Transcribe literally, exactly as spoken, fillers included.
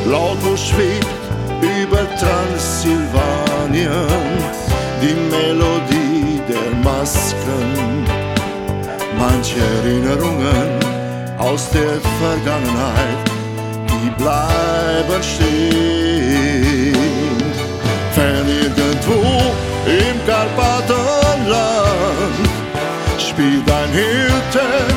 lautlos schwebt über Transsilvanien die Melodie der Masken. Manche Erinnerungen aus der Vergangenheit, die bleiben stehen. Fern irgendwo im Karpatenland spielt ein Hirte